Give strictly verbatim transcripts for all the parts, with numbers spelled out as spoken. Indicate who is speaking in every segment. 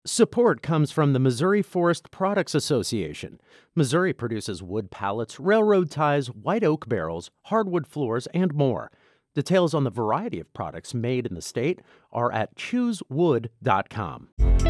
Speaker 1: Support comes from the Missouri Forest Products Association. Missouri produces wood pallets, railroad ties, white oak barrels, hardwood floors, and more. Details on the variety of products made in the state are at choose wood dot com.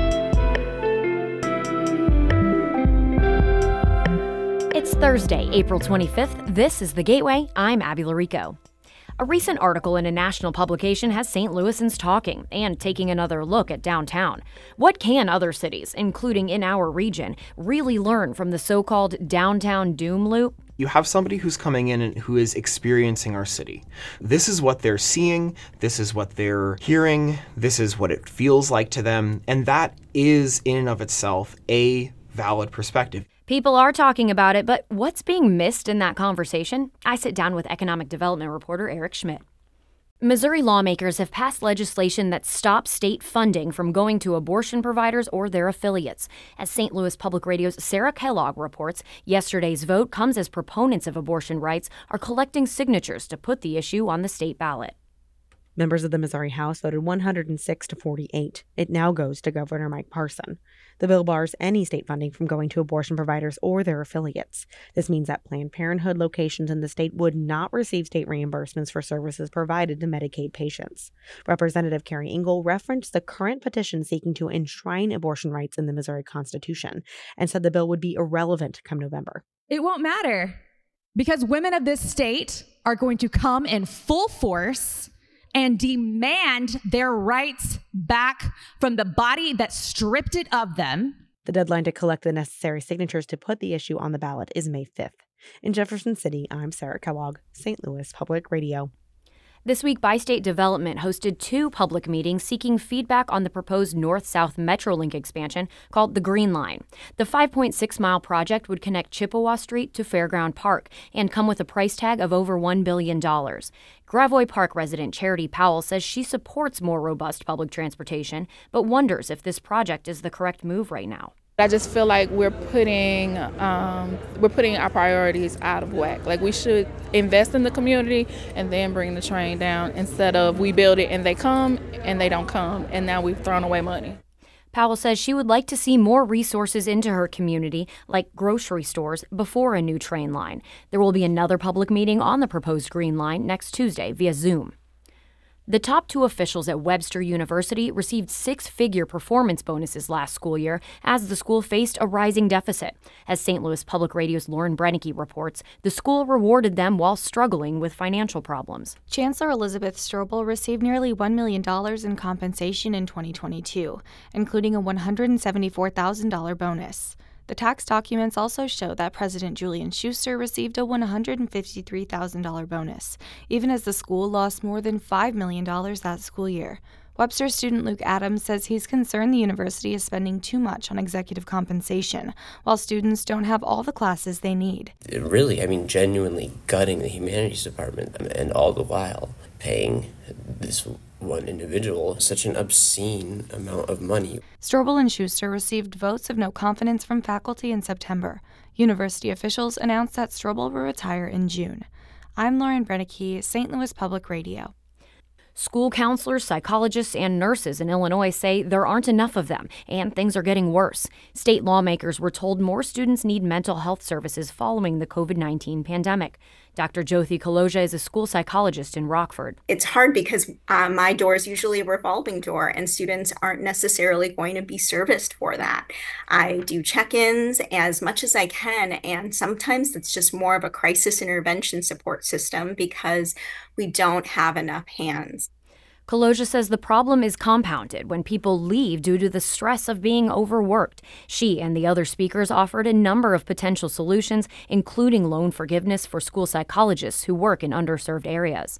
Speaker 2: It's Thursday, April twenty-fifth. This is The Gateway. I'm Abby Larico. A recent article in a national publication has Saint Louisans talking and taking another look at downtown. What can other cities, including in our region, really learn from the so-called downtown doom loop?
Speaker 3: You have somebody who's coming in and who is experiencing our city. This is what they're seeing, this is what they're hearing, this is what it feels like to them, and that is, in and of itself, a valid perspective.
Speaker 2: People are talking about it, but what's being missed in that conversation? I sit down with economic development reporter Eric Schmidt. Missouri lawmakers have passed legislation that stops state funding from going to abortion providers or their affiliates. As Saint Louis Public Radio's Sarah Kellogg reports, yesterday's vote comes as proponents of abortion rights are collecting signatures to put the issue on the state ballot.
Speaker 4: Members of the Missouri House voted one hundred six to forty-eight. It now goes to Governor Mike Parson. The bill bars any state funding from going to abortion providers or their affiliates. This means that Planned Parenthood locations in the state would not receive state reimbursements for services provided to Medicaid patients. Representative Carrie Engel referenced the current petition seeking to enshrine abortion rights in the Missouri Constitution and said the bill would be irrelevant come November.
Speaker 5: It won't matter because women of this state are going to come in full force and demand their rights back from the body that stripped it of them.
Speaker 4: The deadline to collect the necessary signatures to put the issue on the ballot is May fifth. In Jefferson City, I'm Sarah Kellogg, Saint Louis Public Radio.
Speaker 2: This week, Bi-State Development hosted two public meetings seeking feedback on the proposed north-south Metrolink expansion called the Green Line. The five point six mile project would connect Chippewa Street to Fairground Park and come with a price tag of over one billion dollars. Gravois Park resident Charity Powell says she supports more robust public transportation, but wonders if this project is the correct move right now.
Speaker 6: I just feel like we're putting um, we're putting our priorities out of whack. Like we should invest in the community and then bring the train down instead of we build it and they come and they don't come and now we've thrown away money.
Speaker 2: Powell says she would like to see more resources into her community, like grocery stores, before a new train line. There will be another public meeting on the proposed Green Line next Tuesday via Zoom. The top two officials at Webster University received six-figure performance bonuses last school year as the school faced a rising deficit. As Saint Louis Public Radio's Lauren Brennicky reports, the school rewarded them while struggling with financial problems.
Speaker 7: Chancellor Elizabeth Strobel received nearly one million dollars in compensation in twenty twenty-two, including a one hundred seventy-four thousand dollars bonus. The tax documents also show that President Julian Schuster received a one hundred fifty-three thousand dollars bonus, even as the school lost more than five million dollars that school year. Webster student Luke Adams says he's concerned the university is spending too much on executive compensation, while students don't have all the classes they need.
Speaker 8: It really, I mean, genuinely gutting the humanities department, and all the while paying this one individual such an obscene amount of money.
Speaker 7: Strobel and Schuster received votes of no confidence from faculty in September. University officials announced that Strobel will retire in June. I'm Lauren Brennicky, Saint Louis Public Radio.
Speaker 2: School counselors, psychologists, and nurses in Illinois say there aren't enough of them, and things are getting worse. State lawmakers were told more students need mental health services following the covid nineteen pandemic. Doctor Jyothi Kaloja is a school psychologist in Rockford.
Speaker 9: It's hard because uh, my door is usually a revolving door, and students aren't necessarily going to be serviced for that. I do check-ins as much as I can, and sometimes it's just more of a crisis intervention support system because we don't have enough hands.
Speaker 2: Kaloja says the problem is compounded when people leave due to the stress of being overworked. She and the other speakers offered a number of potential solutions, including loan forgiveness for school psychologists who work in underserved areas.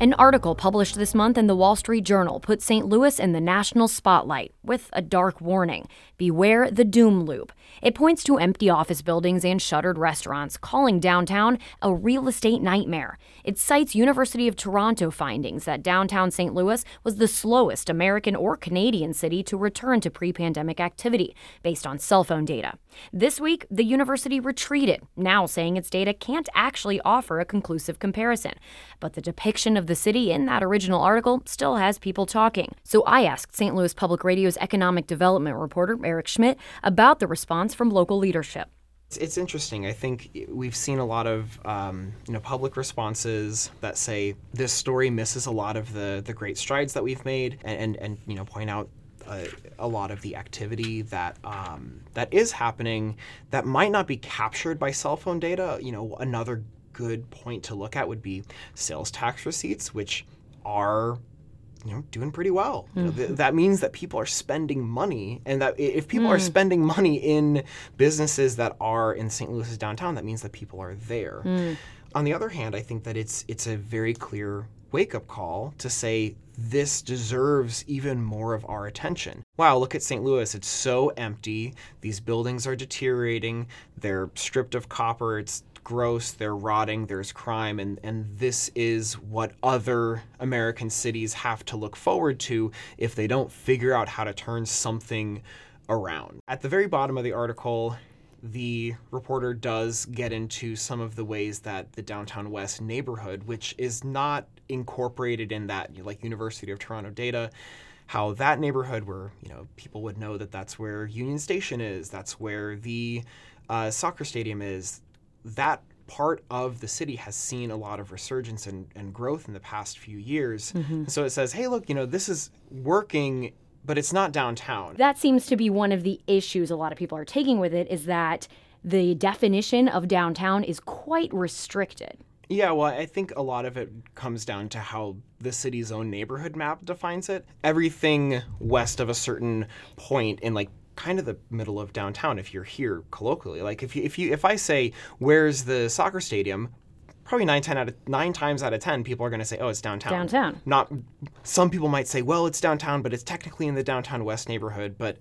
Speaker 2: An article published this month in the Wall Street Journal put Saint Louis in the national spotlight with a dark warning. Beware the doom loop. It points to empty office buildings and shuttered restaurants, calling downtown a real estate nightmare. It cites University of Toronto findings that downtown Saint Louis was the slowest American or Canadian city to return to pre-pandemic activity, based on cell phone data. This week, the university retreated, now saying its data can't actually offer a conclusive comparison. But the depiction of the city in that original article still has people talking. So I asked Saint Louis Public Radio's economic development reporter, Eric Schmidt, about the response from local leadership.
Speaker 3: It's, it's interesting. I think we've seen a lot of um, you know public responses that say this story misses a lot of the the great strides that we've made, and and, and you know point out a, a lot of the activity that um, that is happening that might not be captured by cell phone data. You know, another good point to look at would be sales tax receipts, which are you know, doing pretty well. Mm-hmm. You know, th- that means that people are spending money, and that if people mm. are spending money in businesses that are in Saint Louis's downtown, that means that people are there. Mm. On the other hand, I think that it's it's a very clear wake-up call to say this deserves even more of our attention. Wow, look at Saint Louis. It's so empty. These buildings are deteriorating. They're stripped of copper. It's gross, they're rotting, there's crime, and, and this is what other American cities have to look forward to if they don't figure out how to turn something around. At the very bottom of the article, the reporter does get into some of the ways that the Downtown West neighborhood, which is not incorporated in that like University of Toronto data, how that neighborhood where, you know, people would know that that's where Union Station is, that's where the uh, soccer stadium is, that part of the city has seen a lot of resurgence and, and growth in the past few years. Mm-hmm. So it says, hey, look, you know, this is working, but it's not downtown.
Speaker 2: That seems to be one of the issues a lot of people are taking with it, is that the definition of downtown is quite restricted.
Speaker 3: Yeah, well, I think a lot of it comes down to how the city's own neighborhood map defines it. Everything west of a certain point in like kind of the middle of downtown, if you're here colloquially. Like if you if you if I say where's the soccer stadium, probably nine ten out of nine times out of ten people are going to say, oh, it's downtown.
Speaker 2: Downtown.
Speaker 3: Not some people might say, well, it's downtown, but it's technically in the downtown west neighborhood, but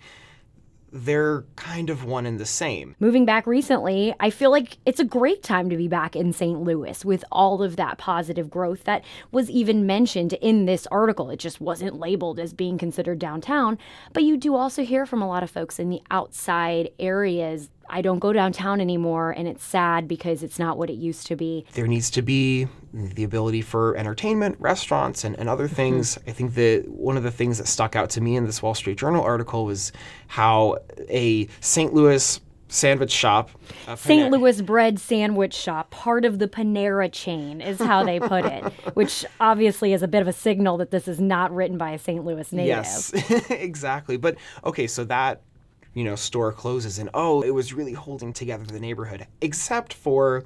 Speaker 3: they're kind of one and the same.
Speaker 2: Moving back recently, I feel like it's a great time to be back in Saint Louis with all of that positive growth that was even mentioned in this article. It just wasn't labeled as being considered downtown. But you do also hear from a lot of folks in the outside areas, I don't go downtown anymore, and it's sad because it's not what it used to be.
Speaker 3: There needs to be the ability for entertainment, restaurants, and, and other things. Mm-hmm. I think that one of the things that stuck out to me in this Wall Street Journal article was how a Saint Louis sandwich shop,
Speaker 2: Saint Louis bread sandwich shop, part of the Panera chain is how they put it, which obviously is a bit of a signal that this is not written by a Saint Louis native.
Speaker 3: Yes, exactly. But okay, so that you know, store closes and, oh, it was really holding together the neighborhood, except for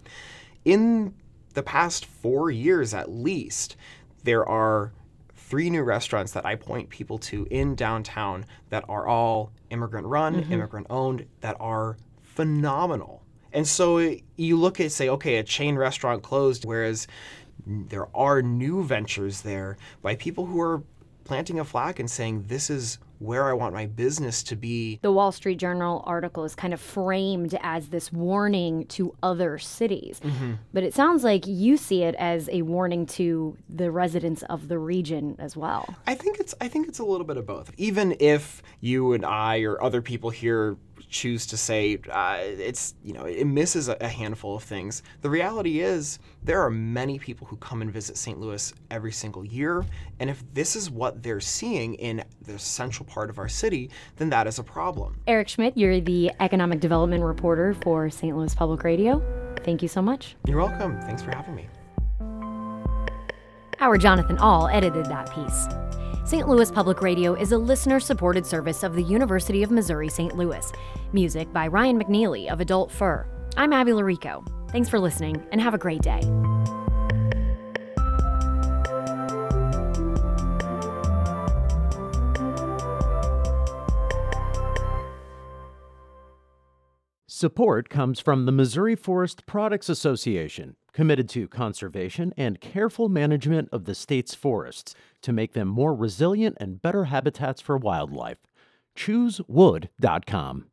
Speaker 3: in the past four years at least, there are three new restaurants that I point people to in downtown that are all immigrant run, mm-hmm. immigrant owned, that are phenomenal. And so you look at, say, okay, a chain restaurant closed, whereas there are new ventures there by people who are planting a flag and saying, this is where I want my business to be.
Speaker 2: The Wall Street Journal article is kind of framed as this warning to other cities. Mm-hmm. But it sounds like you see it as a warning to the residents of the region as well.
Speaker 3: I think it's I think it's a little bit of both. Even if you and I or other people here choose to say uh, it's, you know, it misses a, a handful of things, the reality is there are many people who come and visit Saint Louis every single year. And if this is what they're seeing in the central part of our city, then that is a problem.
Speaker 2: Eric Schmidt, you're the economic development reporter for Saint Louis Public Radio. Thank you so much.
Speaker 3: You're welcome. Thanks for having me.
Speaker 2: Our Jonathan Ahl edited that piece. Saint Louis Public Radio is a listener-supported service of the University of Missouri-Saint Louis. Music by Ryan McNeely of Adult Fur. I'm Abby Larico. Thanks for listening, and have a great day.
Speaker 1: Support comes from the Missouri Forest Products Association, committed to conservation and careful management of the state's forests to make them more resilient and better habitats for wildlife. choose wood dot com.